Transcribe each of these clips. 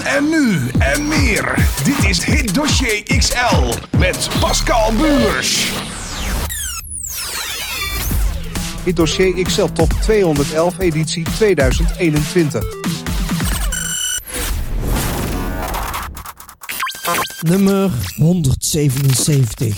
En nu en meer. Dit is Hit Dossier XL met Pascal Buurs. Hit Dossier XL Top 211 editie 2021. Nummer 177.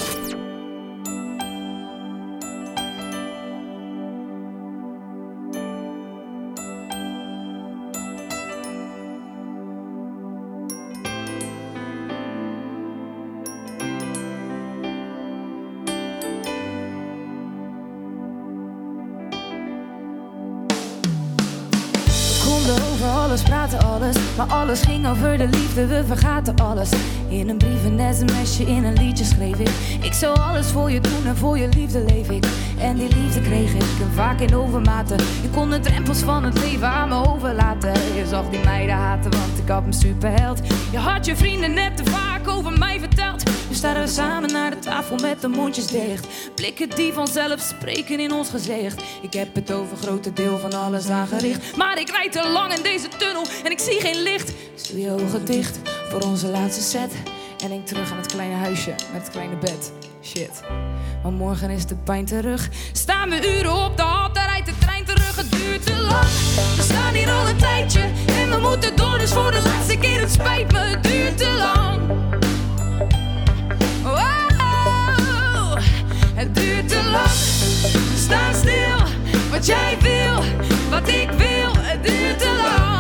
Praten alles, maar alles ging over de liefde, we vergaten alles. In een brief, een sms'je, in een liedje schreef ik. Ik zou alles voor je doen en voor je liefde leef ik. En die liefde kreeg ik en vaak in overmaten. Je kon de drempels van het leven aan me overlaten. Je zag die meiden haten, want ik had me superheld. Je had je vrienden net te vaak over mij verteld. Nu staan we samen naar de tafel met de mondjes dicht. Blikken die vanzelf spreken in ons gezicht. Ik heb het over grote deel van alles aangericht. Maar ik rijd te lang in deze tunnel en ik zie geen licht. Dus doe je ogen dicht voor onze laatste set. En denk terug aan het kleine huisje met het kleine bed. Shit, maar morgen is de pijn terug. Staan we uren op de hal, daar rijdt de trein terug. Het duurt te lang, we staan hier al een tijdje. En we moeten door, dus voor de laatste keer, het spijt me. Het duurt te lang. Oh, het duurt te lang. We staan stil, wat jij wil, wat ik wil. Het duurt te lang.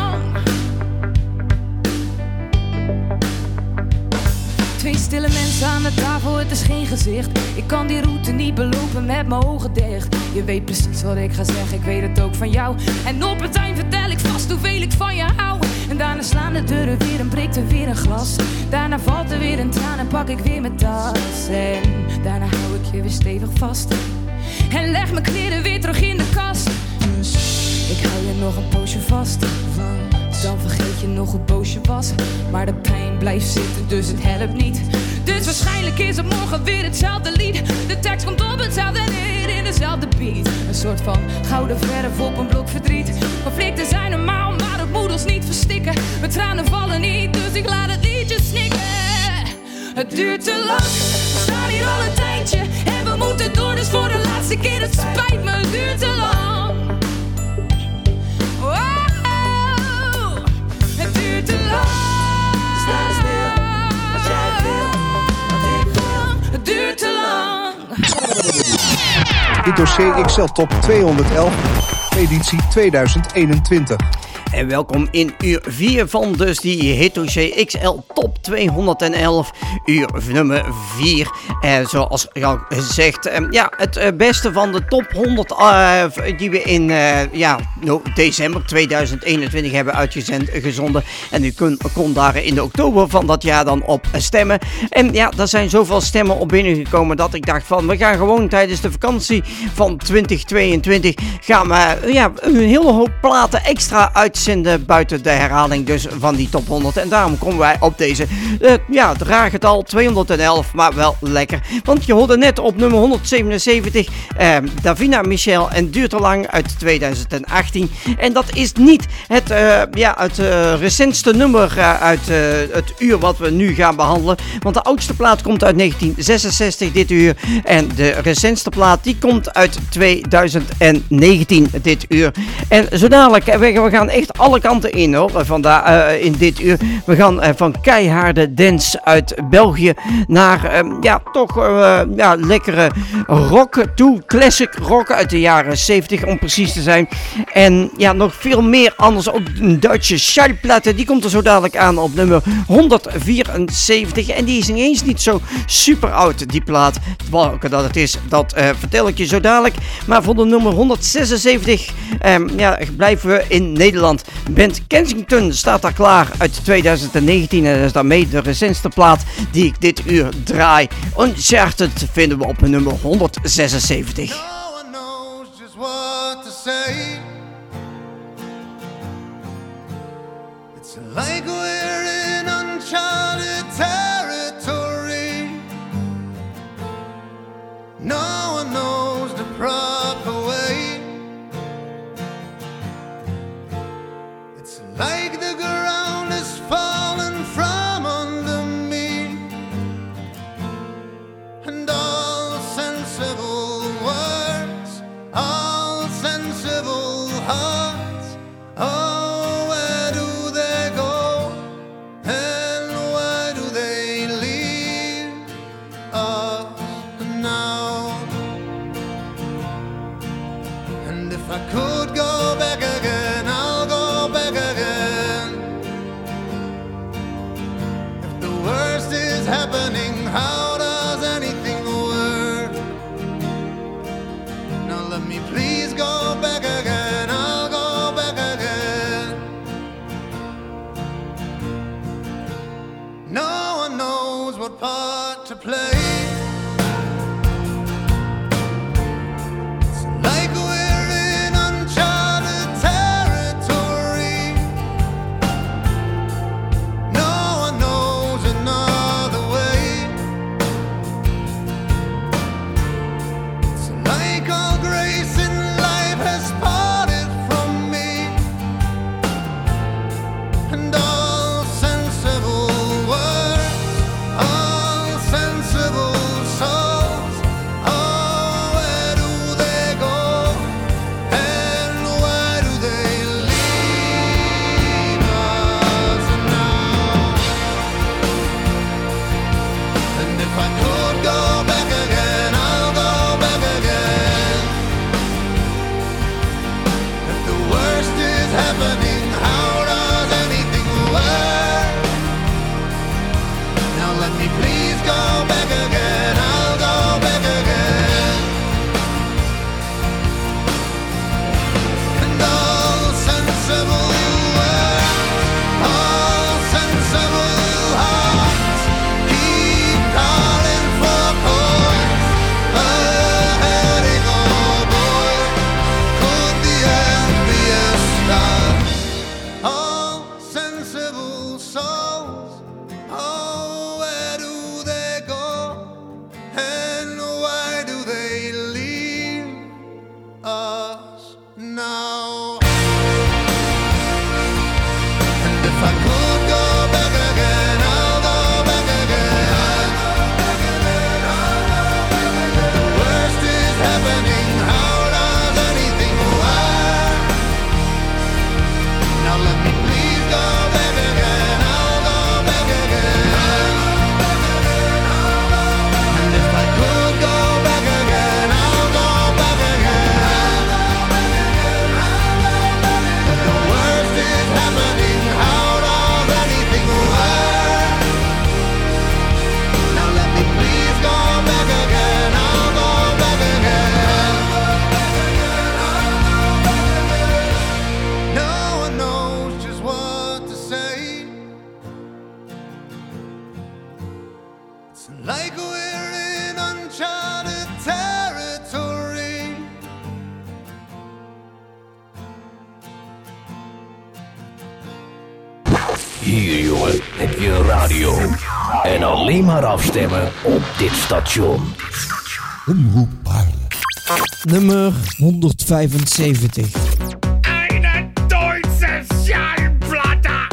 Twee stille mensen aan de tafel, het is geen gezicht. Ik kan die route niet belopen met mijn ogen dicht. Je weet precies wat ik ga zeggen, ik weet het ook van jou. En op het eind vertel ik vast hoeveel ik van je hou. En daarna slaan de deuren weer en breekt er weer een glas. Daarna valt er weer een traan en pak ik weer mijn tas. En daarna hou ik je weer stevig vast. En leg mijn kleren weer terug in de kast. Dus ik hou je nog een poosje vast. Dan vergeet je nog hoe boos je was. Maar de pijn blijft zitten, dus het helpt niet. Dus waarschijnlijk is het morgen weer hetzelfde lied. De tekst komt op hetzelfde neer in dezelfde beat. Een soort van gouden verf op een blok verdriet. Conflicten zijn normaal, maar het moet ons niet verstikken. Mijn tranen vallen niet, dus ik laat het liedje snikken. Het duurt te lang, we staan hier al een tijdje. En we moeten door, dus voor de laatste keer, het spijt me. Het duurt te lang. Het duurt te lang. Sta stil, wat jij wil, wat ik wil. Het duurt te lang. Hit Dossier XL Top 211 editie 2021. En welkom in uur 4 van dus die Hit Dossier XL Top 211, uur nummer 4. Zoals al gezegd, het beste van de top 100 die we in december 2021 hebben uitgezonden. En u kon daar in de oktober van dat jaar dan op stemmen. En ja, er zijn zoveel stemmen op binnengekomen dat ik dacht van, we gaan gewoon tijdens de vakantie van 2022 gaan we een hele hoop platen extra uitzenden buiten de herhaling dus van die top 100. En daarom komen wij op deze draaggetal 211, maar wel lekker. Want je hoorde net op nummer 177 Davina Michel en Duurt te lang uit 2018. En dat is niet het recentste nummer uit het uur wat we nu gaan behandelen. Want de oudste plaat komt uit 1966 dit uur. En de recentste plaat die komt uit 2019 dit uur. En zo dadelijk, we gaan echt alle kanten in hoor, in dit uur. We gaan van keiharde dance uit België naar lekkere rock toe, classic rock uit de jaren 70 om precies te zijn. En ja, nog veel meer anders, ook een Duitse schallplatte, die komt er zo dadelijk aan op nummer 174 en die is ineens niet zo super oud, die plaat. Welke dat het is, dat vertel ik je zo dadelijk. Maar voor de nummer 176 blijven we in Nederland. Band Kensington staat daar klaar uit 2019 en dat is daarmee de recentste plaat die ik dit uur draai. Uncharted vinden we op nummer 176. No one knows just what to say. It's like we're in uncharted territory. No one knows the proper way. It's like the ground is falling part to play. It's like we're in uncharted territory. No one knows another way. It's like all grace in life has parted from me, and all sensible words, all sensible souls, oh, where do they go, and where do they leave us now? And if I could go back again, I'll go back again. If the worst is happening, how does anything work? Now let me please go back again, I'll go back again. And all sensible words, all sensible hearts keep calling for points. A heading, oh boy, could the end be a start? All sensible souls, oh, where do they go, and why do they leave us now? And if I could go back again, I'll go back again. The worst is happening, how does anything work? Now let me please go back again, I'll go back again. And if I could go back again, I'll go back again. But the worst is happening, how does anything work? Now let me please go back again, I'll go back again. No one knows just what to say. It's like we're in uncharted territory. Hier jongen, heb je een radio. En alleen maar afstemmen op dit station. Omroep Haarlem. Nummer 175. Eine deutsche Schallplatte.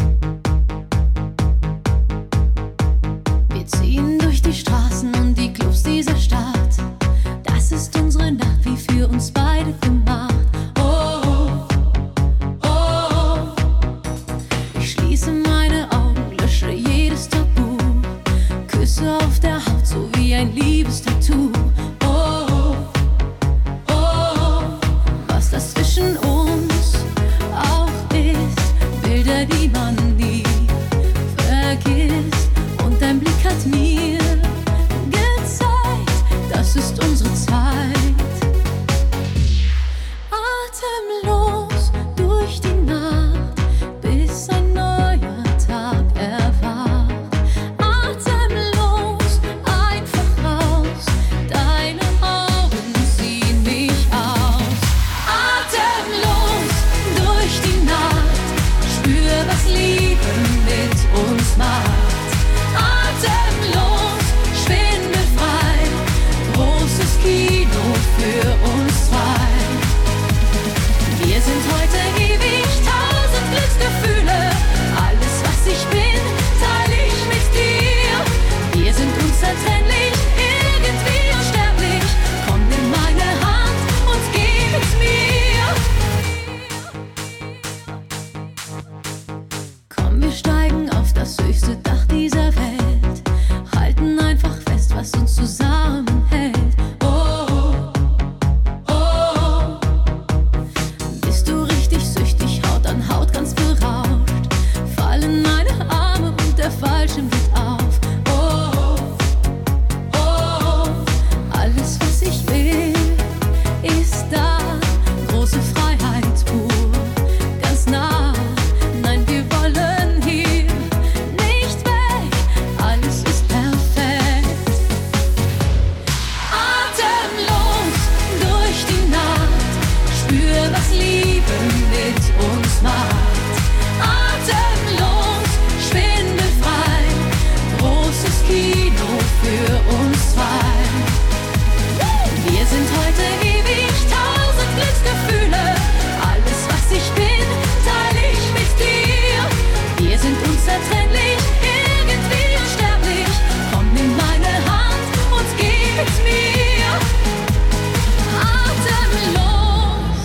Wir ziehen durch die Straßen und die Clubs dieser Stadt. Das ist unsere Nacht, wie für uns beide gemacht. Oh, oh, oh. Ich schließe meine Augen, lösche jedes Tabu. Küsse auf der Haut, so wie ein Liebestattoo. Oh, oh, oh. Was das zwischen uns auch ist. Bilder, die man nie vergisst. Und dein Blick hat mir gezeigt, das ist unsere Zeit. Atemlos durch die Nacht, bis ein neuer Tag erwacht. Atemlos einfach raus, für uns zwei. Wir sind heute ewig, 1000 Glücksgefühle. Alles, was ich bin, teile ich mit dir. Wir sind unzertrennlich, irgendwie unsterblich. Komm in meine Hand und gib mir atemlos.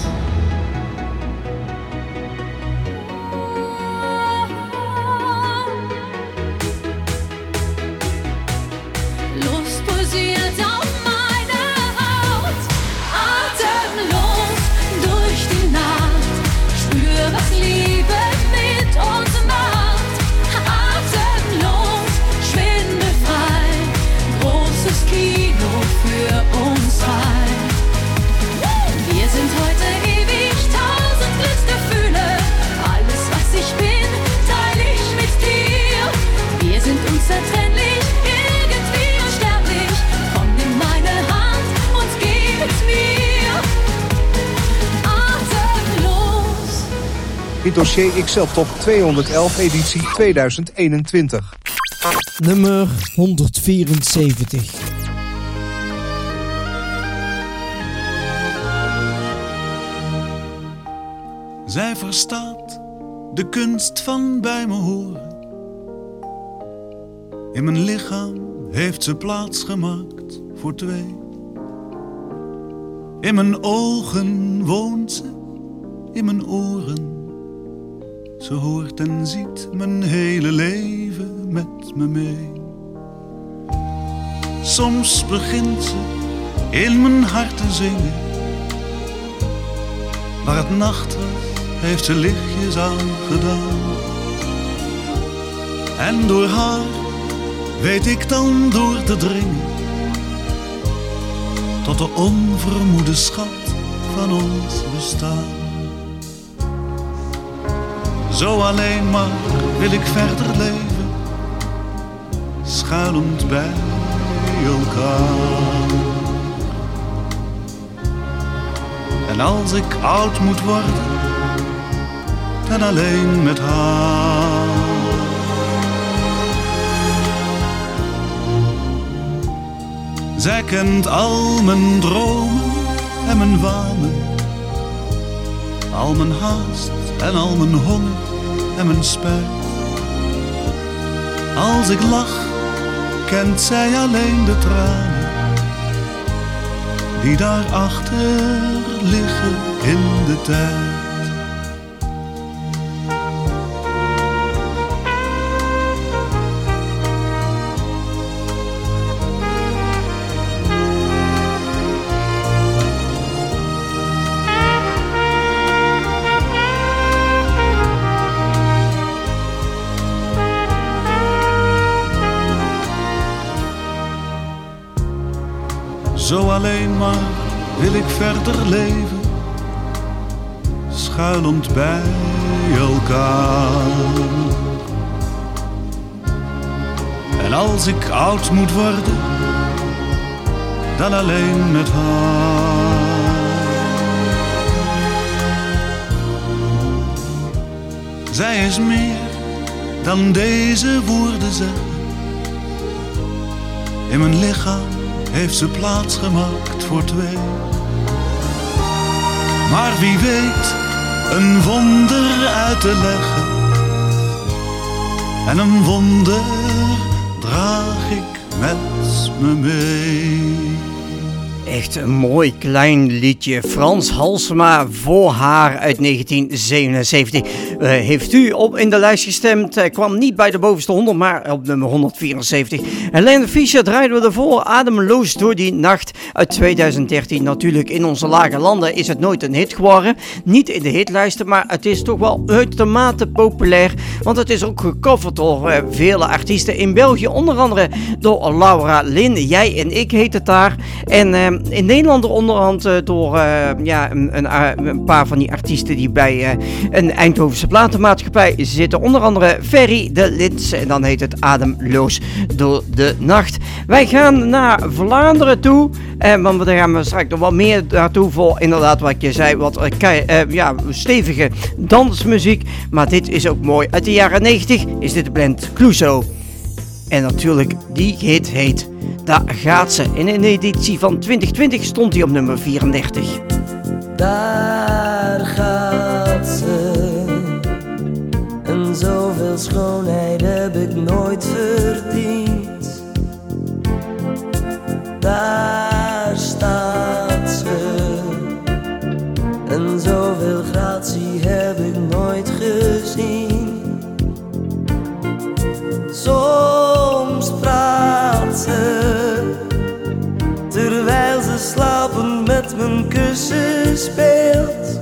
Lust pulsiert auf meine Haut. Atemlos durch die Nacht. Spür, was Liebe mit uns macht. Atemlos, schwindelfrei. Großes Kino für uns zwei. Wir sind heute ewig, 1000 Glücksgefühle. Alles, was ich bin, teile ich mit dir. Wir sind unzertrennlich, irgendwie unsterblich. Komm in meine Hand und gib's mir atemlos. Hit Dossier XL Top 211 editie 2021. Nummer 174. Zij verstaat de kunst van bij me horen. In mijn lichaam heeft ze plaats gemaakt voor twee. In mijn ogen woont ze, in mijn oren. Ze hoort en ziet mijn hele leven met me mee. Soms begint ze in mijn hart te zingen. Waar het nacht was, heeft ze lichtjes aangedaan. En door haar weet ik dan door te dringen tot de onvermoede schat van ons bestaan. Zo alleen maar wil ik verder leven, schuilend bij elkaar. En als ik oud moet worden, dan alleen met haar. Zij kent al mijn dromen en mijn wanen, al mijn haast en al mijn honger en mijn spijt. Als ik lach, kent zij alleen de tranen die daarachter liggen in de tijd. Zo alleen maar wil ik verder leven, schuilend bij elkaar. En als ik oud moet worden, dan alleen met haar. Zij is meer dan deze woorden zeggen. In mijn lichaam heeft ze plaats gemaakt voor twee. Maar wie weet een wonder uit te leggen. En een wonder draag ik met me mee. Echt een mooi klein liedje. Frans Halsema, Voor haar uit 1977. Heeft u op in de lijst gestemd. Kwam niet bij de bovenste 100, maar op nummer 174. Helene Fischer draaiden we ervoor. Ademloos door die nacht uit 2013. Natuurlijk in onze lage landen is het nooit een hit geworden. Niet in de hitlijsten, maar het is toch wel uitermate populair. Want het is ook gecoverd door vele artiesten in België. Onder andere door Laura Lin. Jij en ik heet het daar. En in Nederland onderhand door een paar van die artiesten die bij een Eindhovense platenmaatschappij zitten. Onder andere Ferry de Lins. En dan heet het Ademloos door de nacht. Wij gaan naar Vlaanderen toe. Want daar gaan we straks nog wat meer naartoe voor. Inderdaad wat je zei. Wat stevige dansmuziek. Maar dit is ook mooi. Uit de jaren 90 is dit de band Clouseau. En natuurlijk, die hit heet Daar gaat ze. In een editie van 2020 stond hij op nummer 34. Daar gaat ze. En zoveel schoonheid heb ik nooit verdiend. Daar staat ze. En zoveel gratie heb ik nooit gezien. Soms praat ze, terwijl ze slapend met mijn kussen speelt.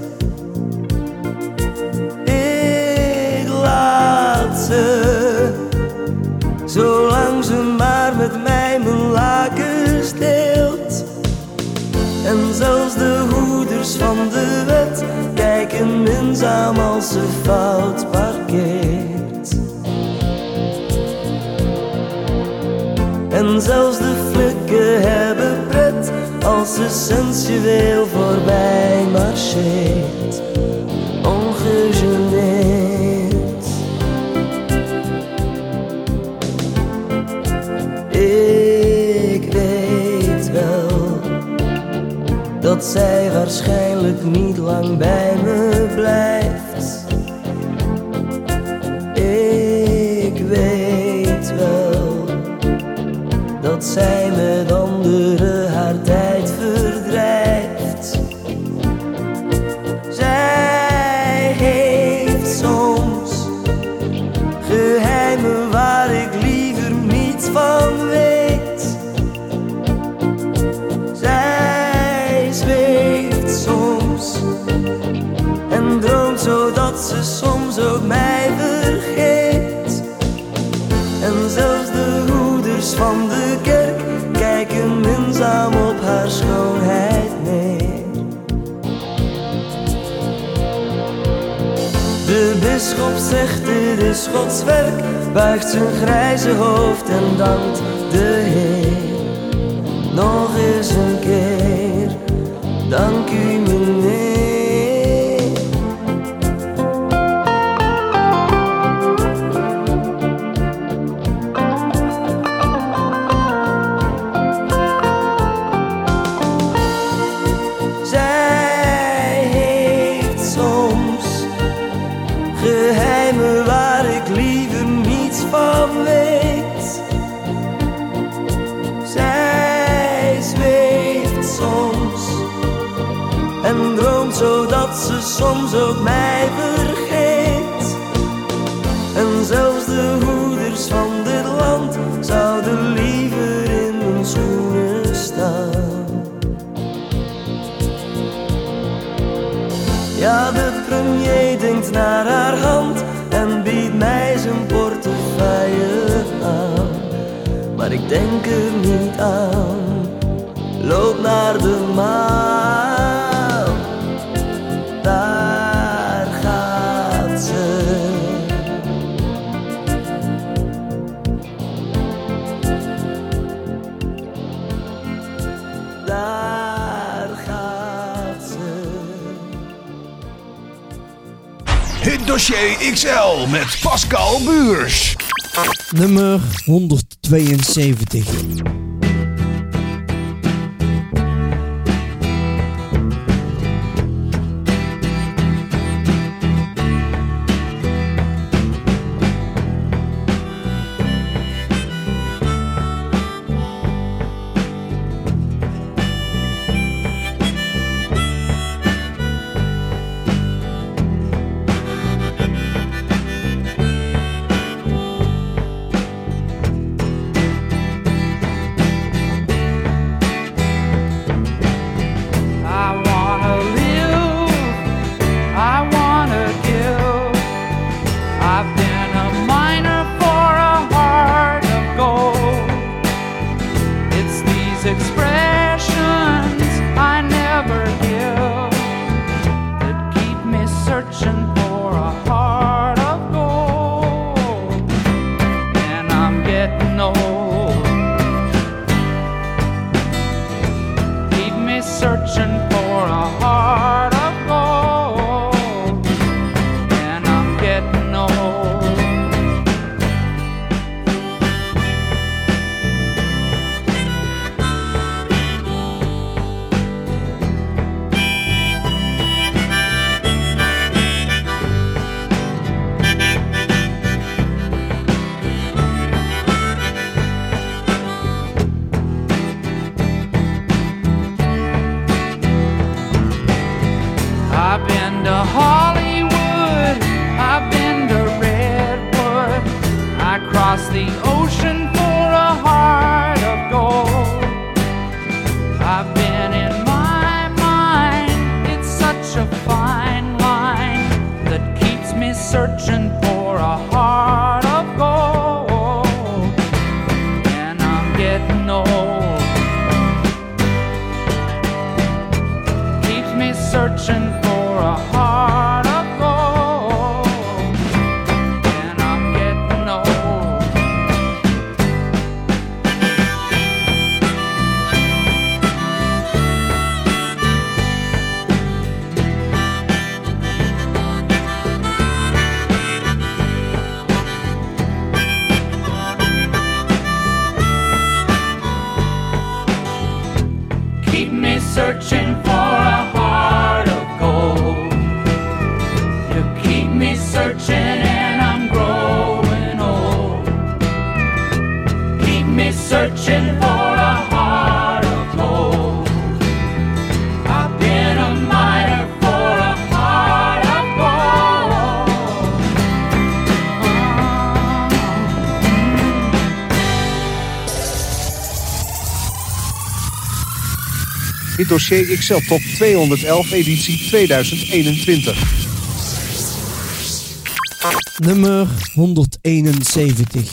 Ik laat ze, zolang ze maar met mij mijn lakens deelt. En zelfs de hoeders van de wet kijken minzaam als ze fout parkeert. En zelfs de flikken hebben pret als ze sensueel voorbij marcheert, ongegeneerd. Ik weet wel dat zij waarschijnlijk niet lang bij me blijft. Ik weet wel dat zij met anderen haar tijd verdrijft. Zij heeft soms geheimen waar ik liever niets van weet. Zij zweeft soms en droomt zodat ze soms ook mij vergeet. En zelfs de hoeders van de kerk kijken minzaam op haar schoonheid neer. De bisschop zegt dit is Gods werk, buigt zijn grijze hoofd en dankt de Heer. Nog eens een keer, dank u meneer. Geheimen waar ik liever niets van weet. Zij zweeft soms en droomt zodat ze soms ook mij vergeet. En zelfs de hoeders van dit land zouden liever in mijn schoenen staan. Ja, de premier denkt naar haar hand en biedt mij zijn portefeuille aan. Maar ik denk er niet aan, loop naar de maan. Daar gaat ze. Daar gaat ze. Het dossier XL met Pascal Buurs. Nummer 172. searching for a heart of gold. You keep me searching and I'm growing old. Keep me searching for a heart of gold. I've been a miner for a heart of gold. Hit Dossier XL Top 211 editie 2021. Nummer 171.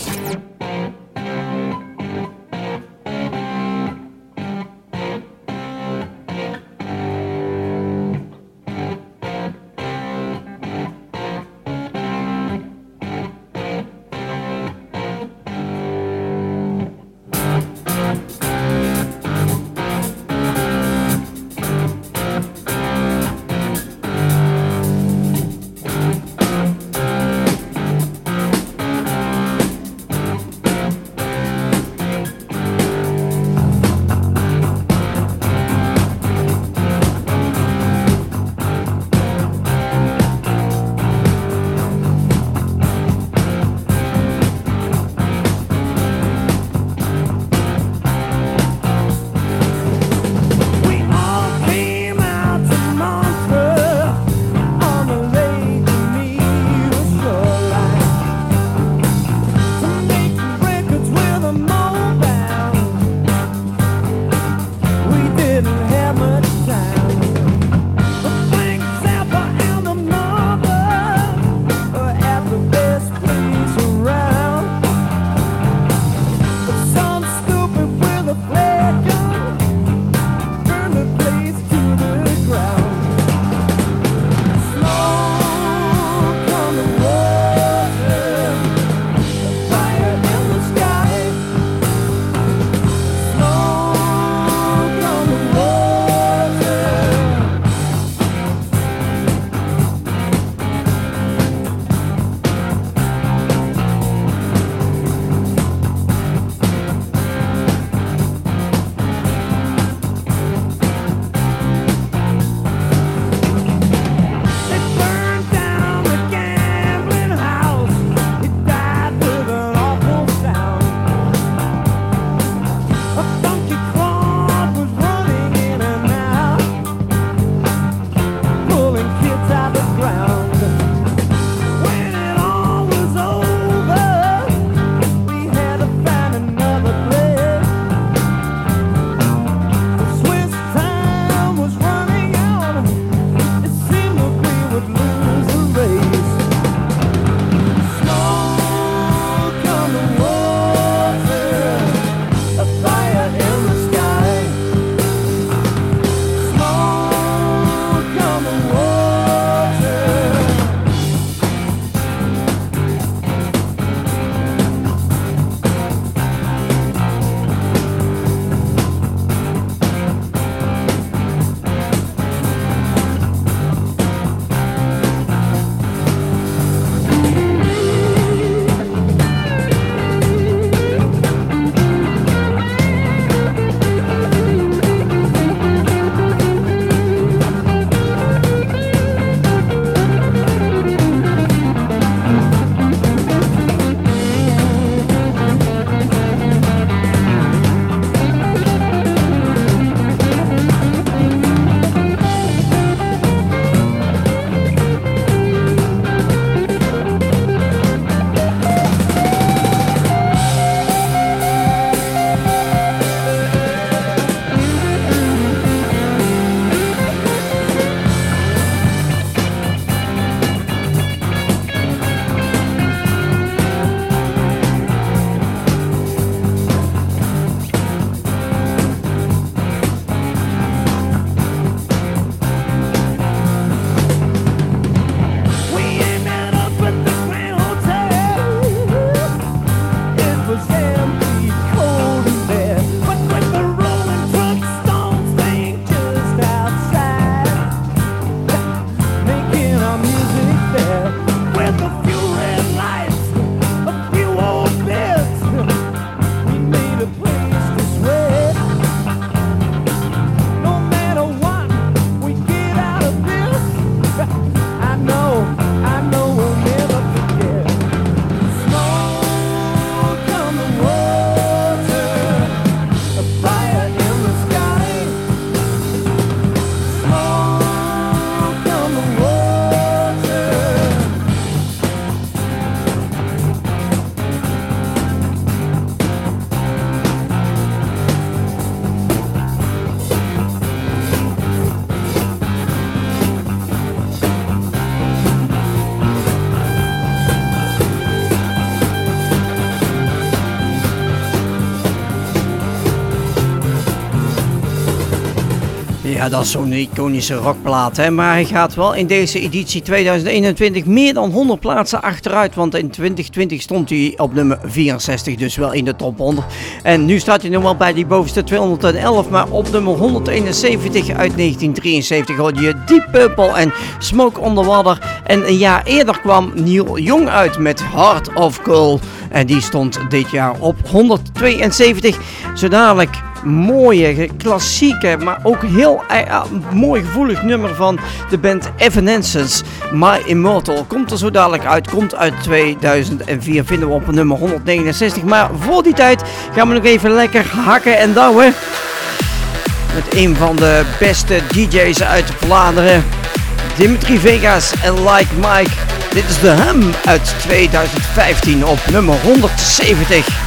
Ja, dat is zo'n iconische rockplaat, hè. Maar hij gaat wel in deze editie 2021 meer dan 100 plaatsen achteruit. Want in 2020 stond hij op nummer 64, dus wel in de top 100. En nu staat hij nog wel bij die bovenste 211, maar op nummer 171 uit 1973 hoorde je Deep Purple en Smoke on the Water. En een jaar eerder kwam Neil Young uit met Heart of Gold. En die stond dit jaar op 172. Zo dadelijk mooie, klassieke, maar ook heel mooi gevoelig nummer van de band Evanescence. My Immortal komt er zo dadelijk uit. Komt uit 2004. Vinden we op nummer 169. Maar voor die tijd gaan we nog even lekker hakken en douwen. Met een van de beste DJ's uit Vlaanderen. Dimitri Vegas en Like Mike. Dit is de Hem uit 2015 op nummer 170.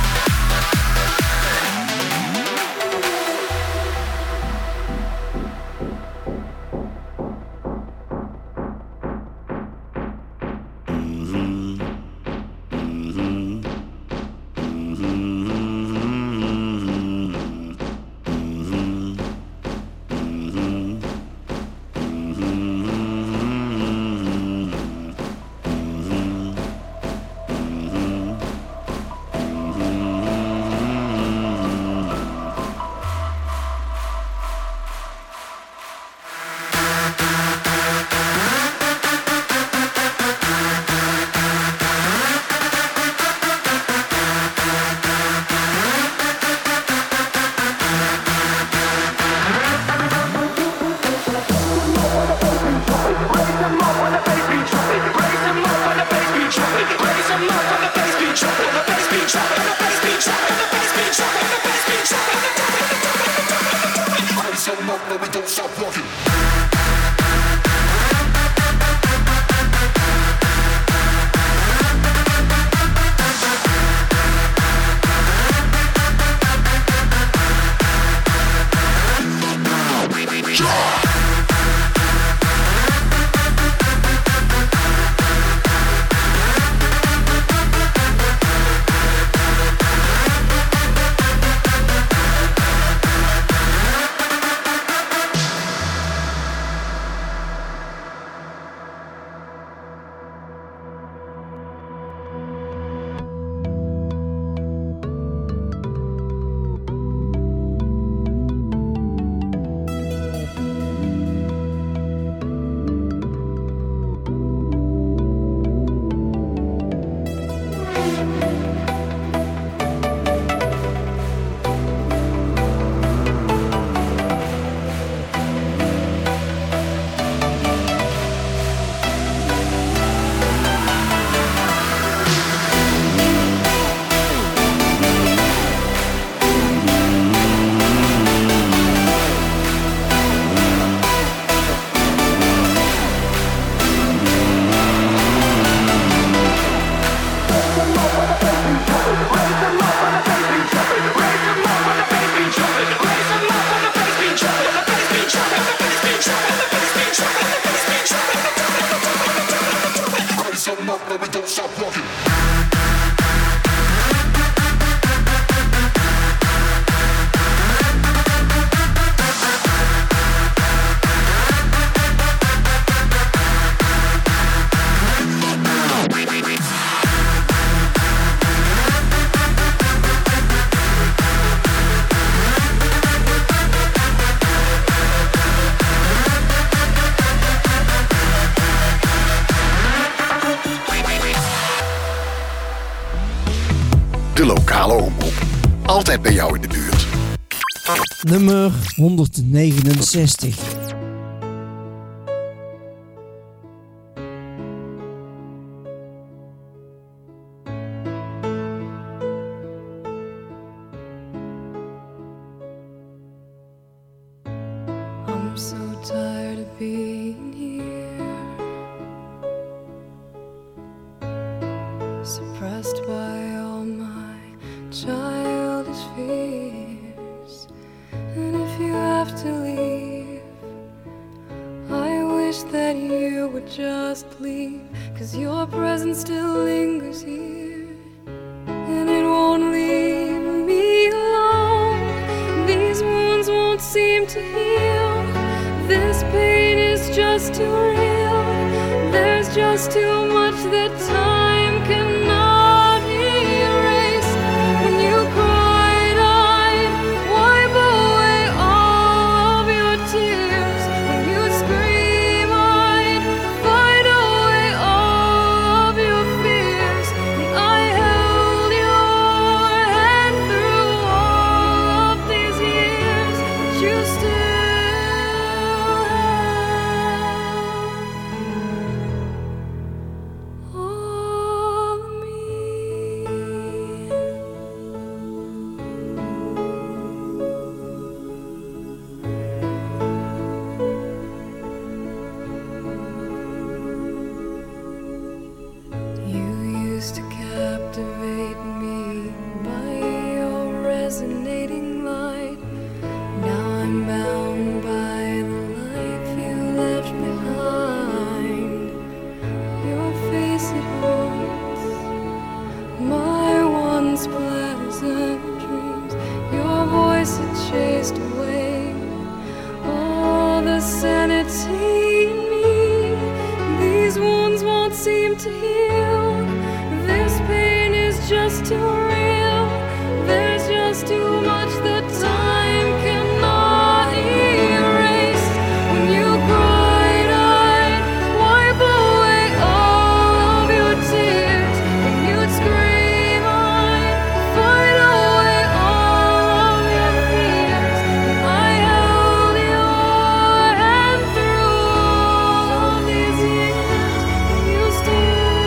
De lokale omroep. Altijd bij jou in de buurt. Nummer 169. I'm so tired of being here, suppressed by all my childish fears. And if you have to leave, I wish that you would just leave, 'cause your presence still lingers here, and it won't leave me alone. These wounds won't seem to heal This pain is just too real. There's just too much that time cannot erase. When you cried, I'd wipe away all of your tears. When you scream, I'd fight away all of your fears. And I held your hand through all of these years, but you still to heal. This pain is just too real. There's just too much that time cannot erase. When you cried, I'd wipe away all of your tears. When you'd scream, I'd fight away all of your fears. And I held your hand through all of these years, and you still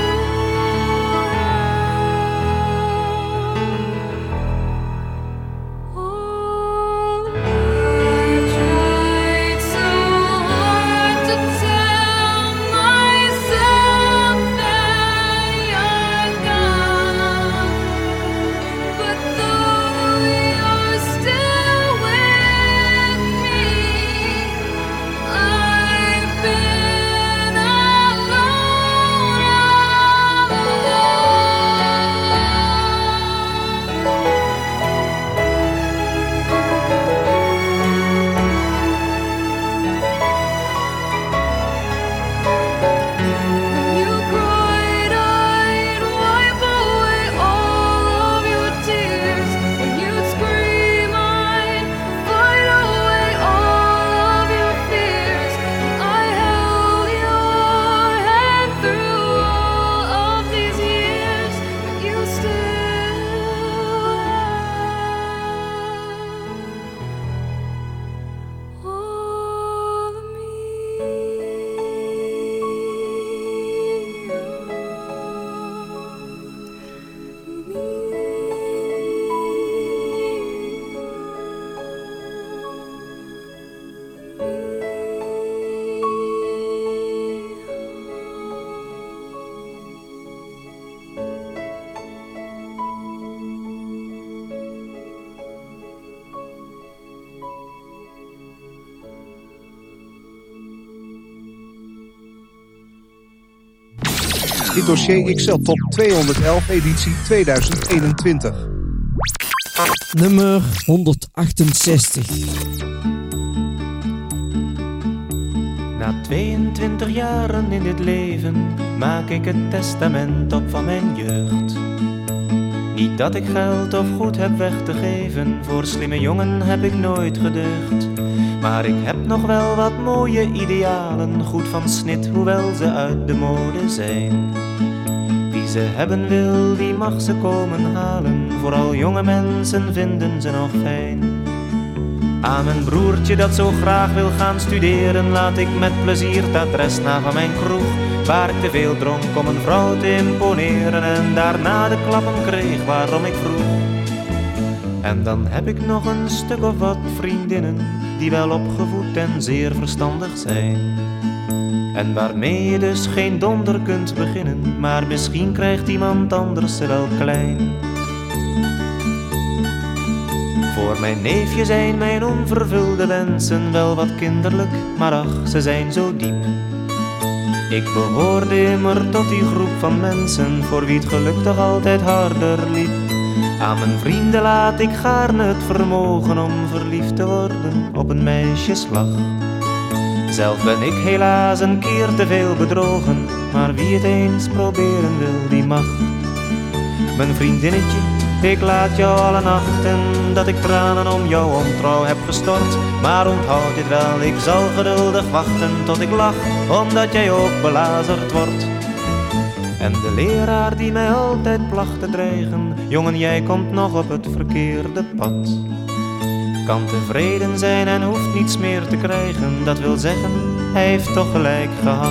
Dit dossier XL Top 211 editie 2021. Nummer 168. Na 22 jaren in dit leven maak ik het testament op van mijn jeugd. Niet dat ik geld of goed heb weg te geven, voor slimme jongen heb ik nooit gedeugd. Maar ik heb nog wel wat mooie idealen, goed van snit, hoewel ze uit de mode zijn. Wie ze hebben wil, die mag ze komen halen, vooral jonge mensen vinden ze nog fijn. Aan mijn broertje dat zo graag wil gaan studeren, laat ik met plezier het adres na van mijn kroeg, waar ik te veel dronk om een vrouw te imponeren en daarna de klappen kreeg waarom ik vroeg. En dan heb ik nog een stuk of wat vriendinnen, die wel opgevoed en zeer verstandig zijn. En waarmee je dus geen donder kunt beginnen, maar misschien krijgt iemand anders ze wel klein. Voor mijn neefje zijn mijn onvervulde wensen wel wat kinderlijk, maar ach, ze zijn zo diep. Ik behoorde immer tot die groep van mensen, voor wie het geluk toch altijd harder liep. Aan mijn vrienden laat ik gaarne het vermogen om verliefd te worden op een meisjeslag. Zelf ben ik helaas een keer te veel bedrogen, maar wie het eens proberen wil, die mag. Mijn vriendinnetje, ik laat jou alle nachten, dat ik tranen om jouw ontrouw heb gestort. Maar onthoud dit wel, ik zal geduldig wachten tot ik lach, omdat jij ook belazerd wordt. En de leraar die mij altijd placht te dreigen, jongen, jij komt nog op het verkeerde pad. Kan tevreden zijn en hoeft niets meer te krijgen, dat wil zeggen, hij heeft toch gelijk gehad.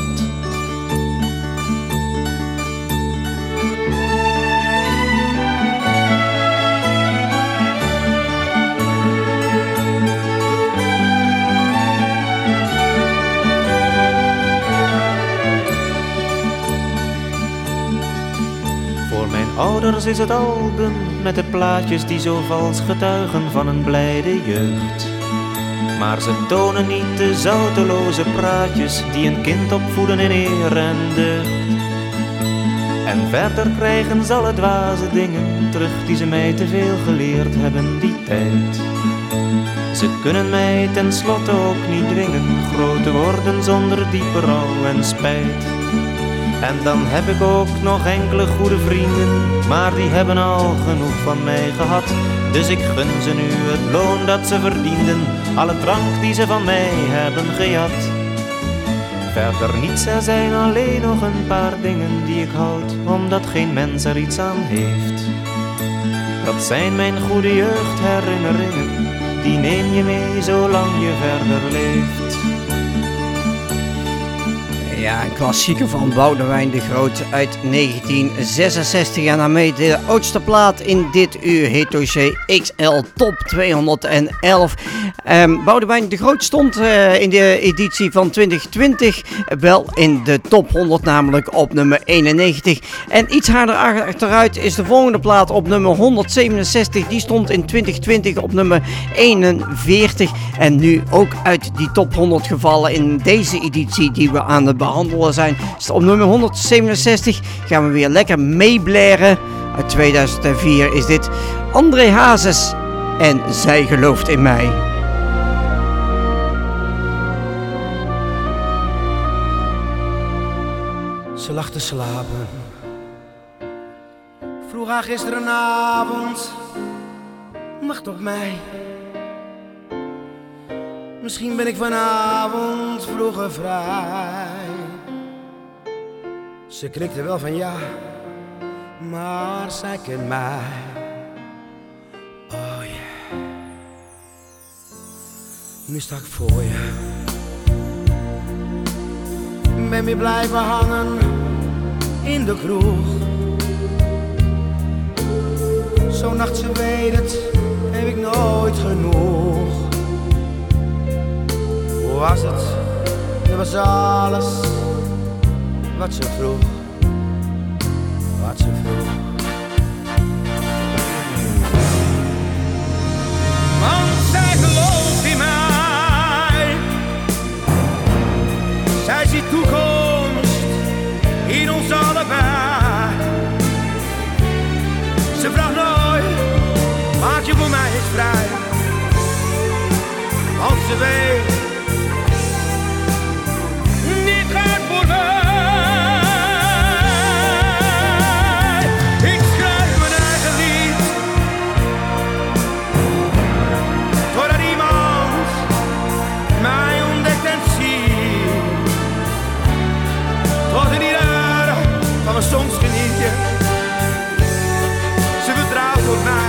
Ouders is het album met de plaatjes die zo vals getuigen van een blijde jeugd. Maar ze tonen niet de zouteloze praatjes die een kind opvoeden in eer en deugd. En verder krijgen ze alle dwaze dingen terug die ze mij te veel geleerd hebben die tijd. Ze kunnen mij tenslotte ook niet dwingen groot te worden zonder diepe rouw en spijt. En dan heb ik ook nog enkele goede vrienden, maar die hebben al genoeg van mij gehad. Dus ik gun ze nu het loon dat ze verdienden, alle drank die ze van mij hebben gejat. Verder niets, er zijn alleen nog een paar dingen die ik houd, omdat geen mens er iets aan heeft. Dat zijn mijn goede jeugdherinneringen, die neem je mee zolang je verder leeft. Ja, een klassieker van Boudewijn de Groot uit 1966. En daarmee de oudste plaat in dit uur, Hitdossier XL Top 211. Boudewijn de Groot stond in de editie van 2020 wel in de top 100, namelijk op nummer 91. En iets harder achteruit is de volgende plaat op nummer 167. Die stond in 2020 op nummer 41. En nu ook uit die top 100 gevallen in deze editie die we aan het behandelen zijn. Op nummer 167 gaan we weer lekker meeblaren. Uit 2004 is dit André Hazes en Zij gelooft in mij. Ze lag te slapen. Vroeg haar gisterenavond, wacht op mij. Misschien ben ik vanavond vroeger vrij. Ze knikte wel van ja, maar zij kent mij. Oh yeah. Nu sta ik voor je. Ben weer blijven hangen in de kroeg. Zo'n nacht, ze weet het, heb ik nooit genoeg. Hoe was het? Dat was alles wat ze vroeg. Wat ze vroeg. Want zij gelooft in mij. Zij ziet toekomst in ons allebei. Ze vraagt nooit, maak je voor mij eens vrij. Want ze weet, dit gaat voor mij. Ik schrijf mijn eigen lied, totdat iemand mij ontdekt en ziet. Tot in ieder van mijn soms geniet je. Ze vertrouwt op mij.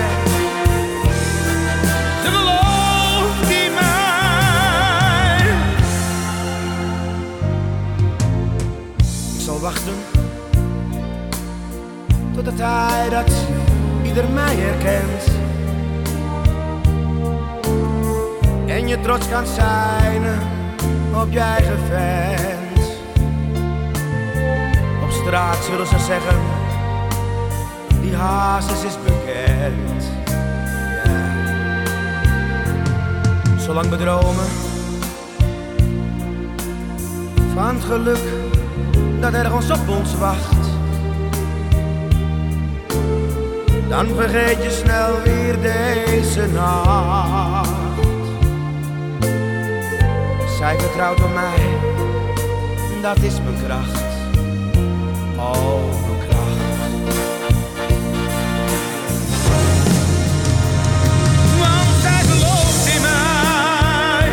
Ze gelooft in mij. Ik zal wachten totdat hij dat ieder mij herkent. En je trots kan zijn op je eigen vent. Op straat zullen ze zeggen, die Hazes is bekend. Yeah. Zolang we dromen van het geluk dat ergens op ons wacht, dan vergeet je snel weer deze nacht. Zij Zij vertrouwt op mij, dat is mijn kracht. Oh, mijn kracht. Want zij gelooft in mij.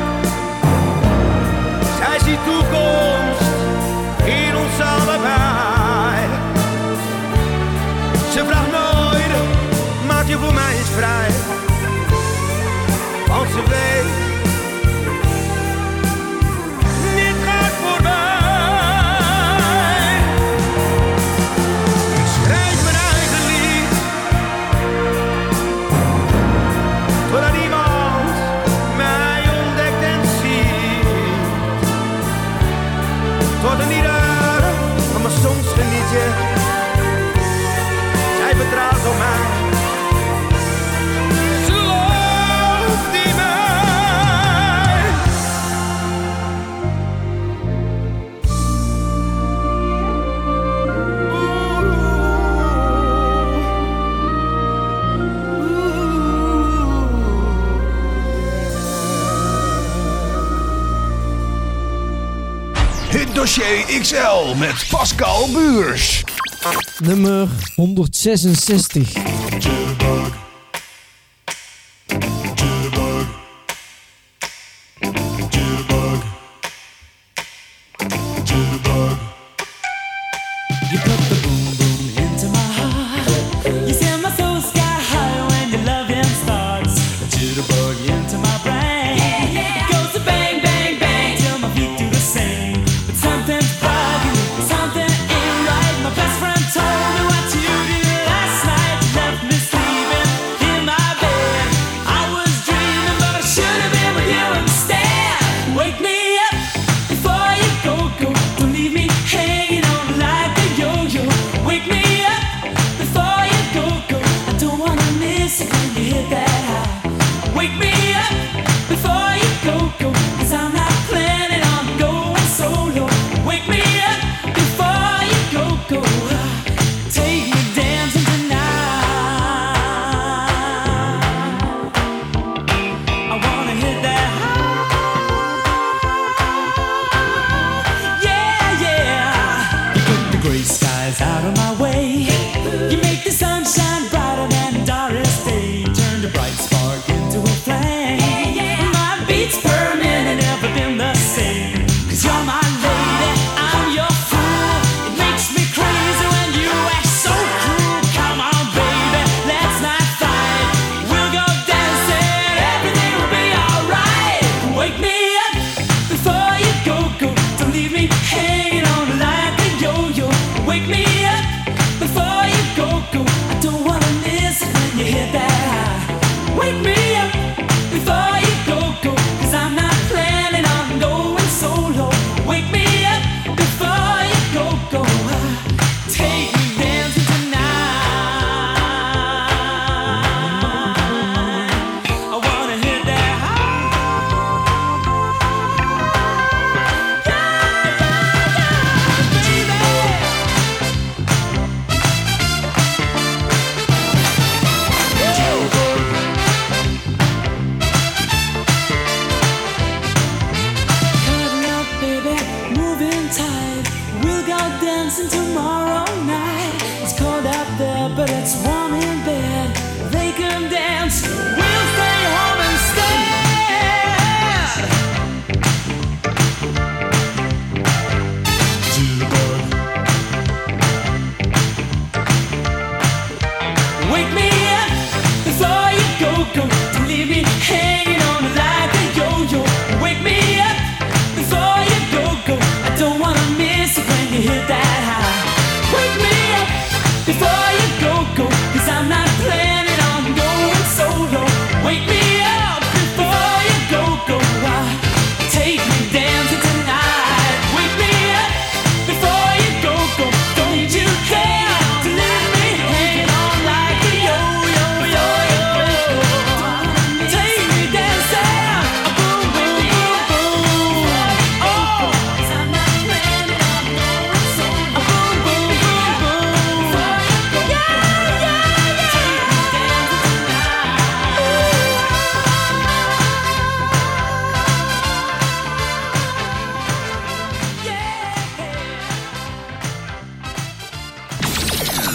Zij ziet toekomst in ons allebei. Ze vraagt nooit, maak je voor mij eens vrij. Want ze weet, dit gaat voorbij. Ik schrijf mijn eigen lied, totdat iemand mij ontdekt en ziet. Tot een ieder van mijn soms geniet je. Zij vertrouwt op mij. Hitdossier XL met Pascal Buurs. Nummer 166. Something ain't right. My best friend told me what you did last night. You left me.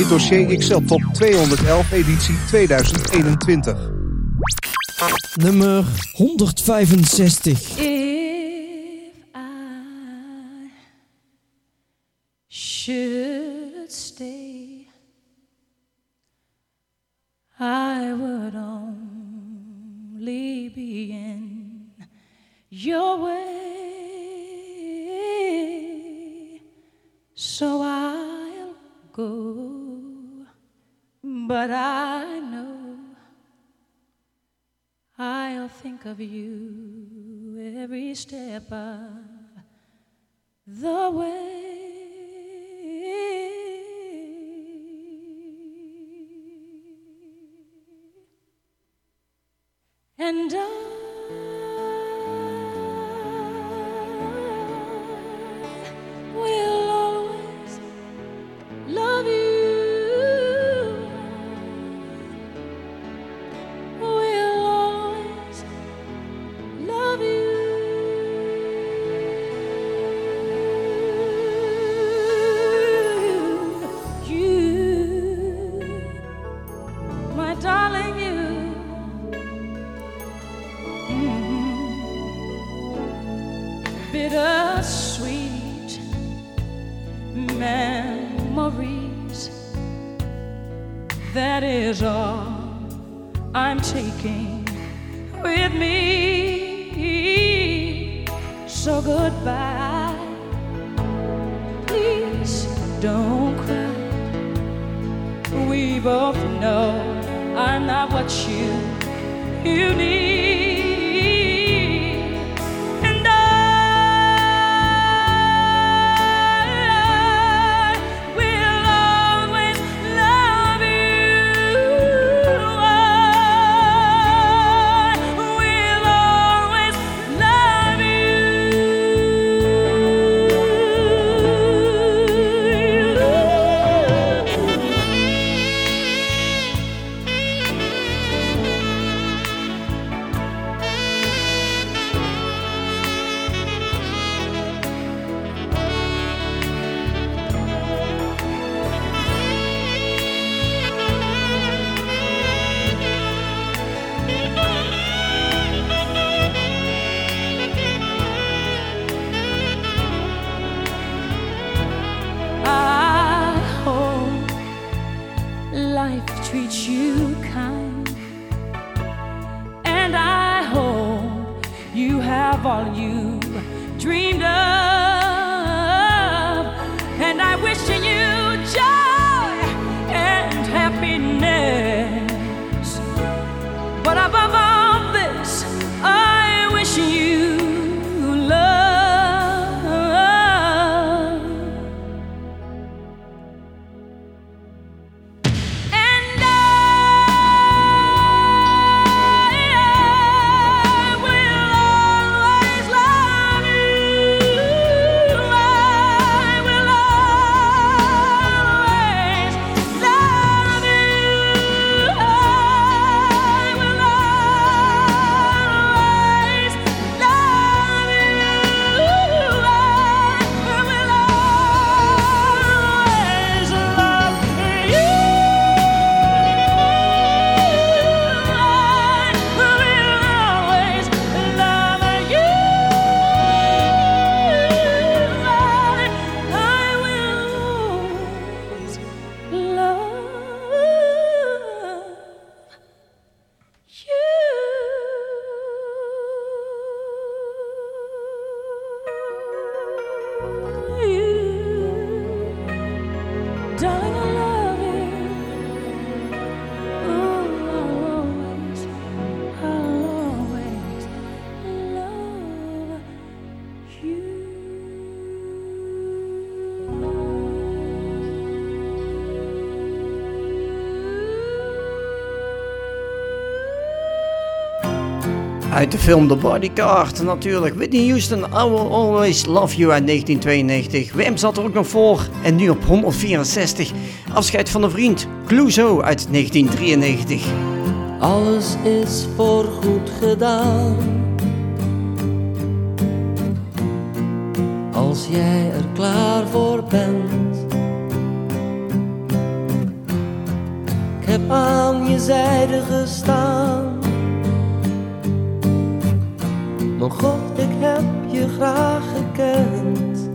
Dit dossier XL Top 211 editie 2021. Nummer 165. Should stay, I would only be in your way, so I'll go, but I know I'll think of you every step of the way. And I will always love you. Will always love you. You, my darling, you. Bittersweet memories, that is all I'm taking with me. So goodbye, please don't cry. We both know I'm not what you need. Treat you kind, and I hope you have all you dreamed of, and I wish you joy and happiness, but above all this I wish you love. Uit de film The Bodyguard natuurlijk. Whitney Houston, I Will Always Love You uit 1992. Wim zat er ook nog voor. En nu op 164. Afscheid van een vriend. Clouseau uit 1993. Alles is voorgoed gedaan. Als jij er klaar voor bent. aan je zijde gestaan. Mijn God, ik heb je graag gekend.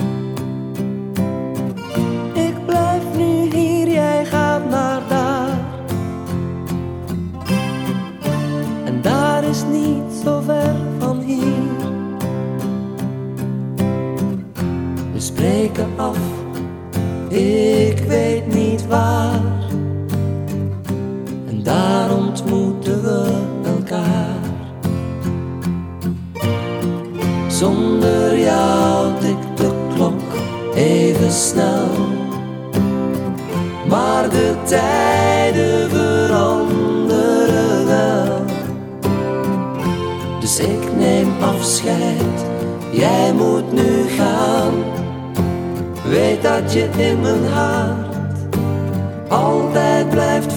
Ik blijf nu hier, jij gaat naar daar. En daar is niet zo ver van hier. We spreken af, ik weet niet waar. En daar ontmoeten we elkaar. Zonder jou tikt de klok even snel. Maar de tijden veranderen wel. Dus ik neem afscheid, jij moet nu gaan. Weet dat je in mijn hart altijd blijft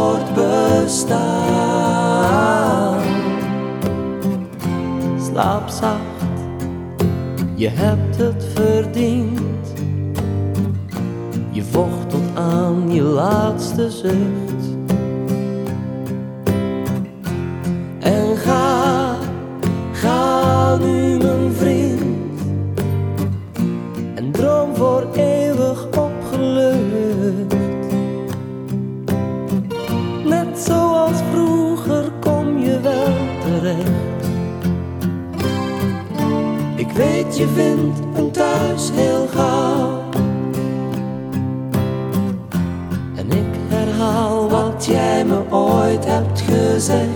voortbestaan. Slaap zacht, je hebt het verdiend. Je vocht tot aan je laatste zucht. En ga nu mijn vriend. En droom voor eeuwig opgelucht. Net zoals vroeger kom je wel terecht. Ik weet je vindt een thuis heel gauw. En ik herhaal wat jij me ooit hebt gezegd.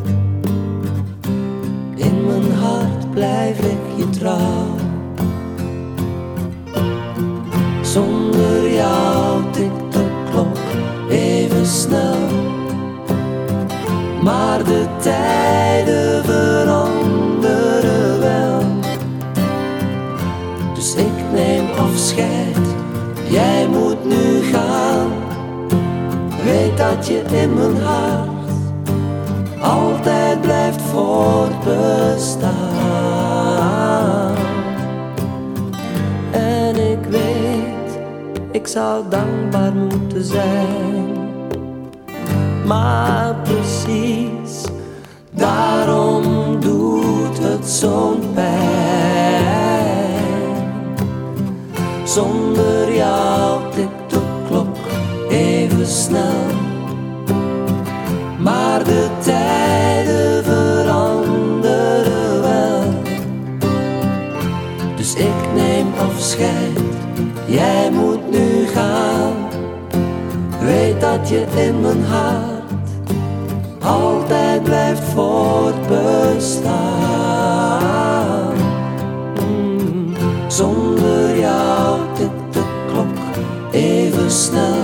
In mijn hart blijf ik je trouw. Zonder jou tikt de klok even snel. Maar de tijden veranderen wel. Dus ik neem afscheid, jij moet nu gaan. Weet dat je in mijn hart altijd blijft voortbestaan. En ik weet, ik zou dankbaar moeten zijn. Maar precies, daarom doet het zo'n pijn. Zonder jou tikt de klok even snel. Maar de tijden veranderen wel. Dus ik neem afscheid, jij moet nu gaan. Weet dat je in mijn hart altijd blijft voortbestaan. Zonder jou tikt de klok even snel.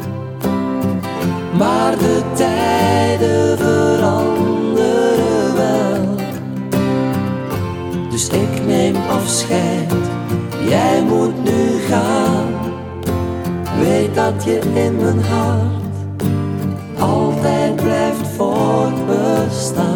Maar de tijden veranderen wel. Dus ik neem afscheid, jij moet nu gaan. Weet dat je in mijn hart altijd blijft voortbestaan.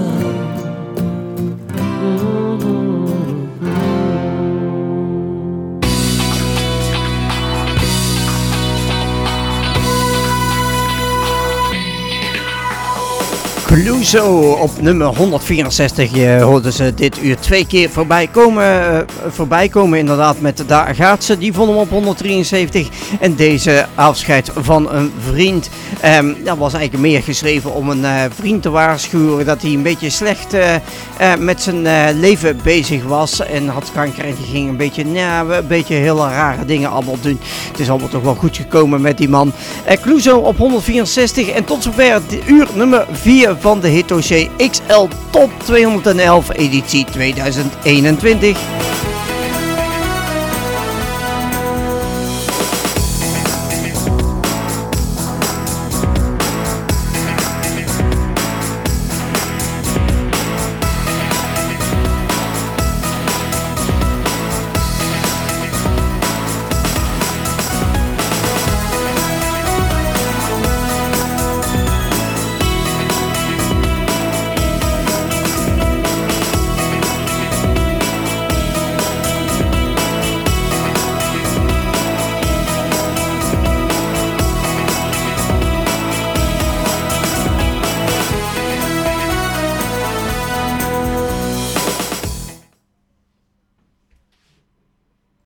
Cluzo op nummer 164. Je hoorde ze dit uur 2 keer voorbij komen inderdaad met Daar gaat ze. Die vonden we op 173. En deze afscheid van een vriend. Dat was eigenlijk meer geschreven om een vriend te waarschuwen dat hij een beetje slecht met zijn leven bezig was. En had kanker en die ging een beetje hele rare dingen allemaal doen. Het is allemaal toch wel goed gekomen met die man. Cluzo op 164. En tot zover uur nummer 4 van de Hit Dossier XL Top 211 editie 2021.